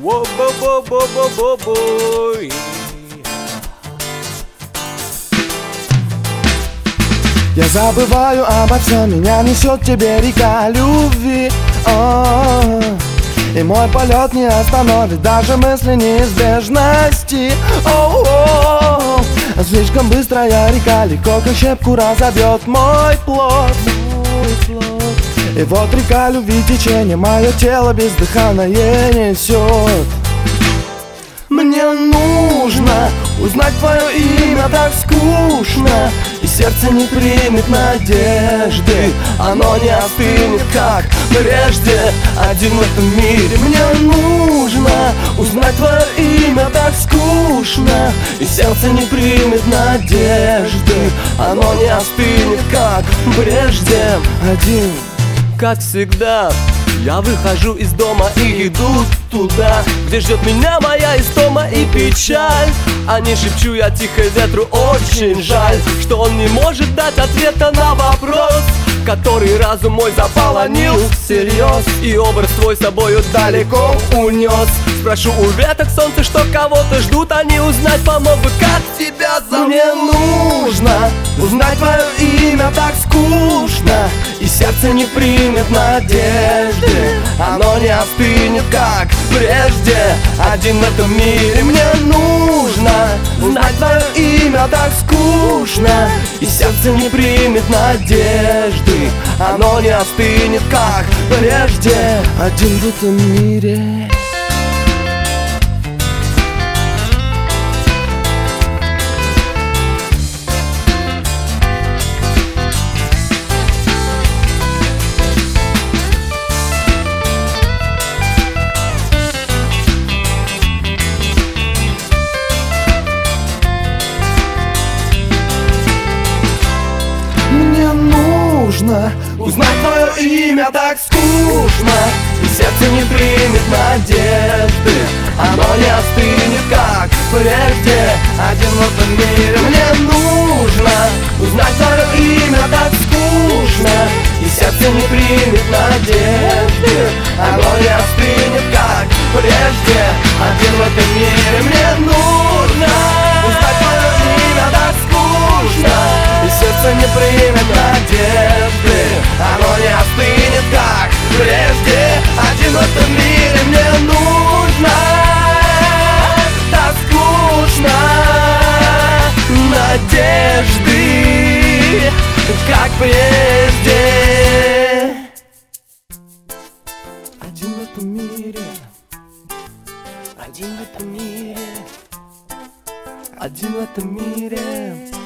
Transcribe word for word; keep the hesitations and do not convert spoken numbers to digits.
Во-бо-бо-бо-бо-бо-бой. Я забываю обо всем, меня несет к тебе река любви. О-о-о. И мой полет не остановит даже мысли неизбежности. О-о-о. Слишком быстрая река легко как щепку разобьет мой плод. И вот река любви течение мое тело бездыханное несет. Мне нужно узнать твое имя, так скучно, и сердце не примет надежды. Оно не остынет, как прежде, один в этом мире. Мне нужно узнать твое имя, так скучно, и сердце не примет надежды. Оно не остынет, как прежде, один. Как всегда, я выхожу из дома и иду туда, где ждет меня моя истома и печаль. А не шепчу я тихо ветру, очень жаль, что он не может дать ответа на вопрос, который разум мой заполонил всерьез, и образ твой собою далеко унес. Спрошу у веток солнца, что кого-то ждут, они узнать помог бы, как тебя зовут. Мне нужно узнать твое имя, так скучно, и сердце не примет надежды. Оно не остынет, как прежде, один в этом мире. Мне нужно узнать твое имя, так скучно, и сердце не примет надежды. Оно не остынет, как прежде, один в этом мире. Мне нужно узнать твое имя, так скучно, и сердце не примет надежды. Оно не остынет, как прежде, один в этом мире. Мне нужно узнать твое имя, так скучно, и сердце не примет надежды. Оно не остынет, как прежде, один в этом мире. Мне нужно узнать твое имя, так скучно, и сердце не примет надежды. Оно не остынет, как прежде, один в этом мире. Мне нужно, так скучно, надежды, как прежде. Один в этом мире, один в этом мире, один в этом мире.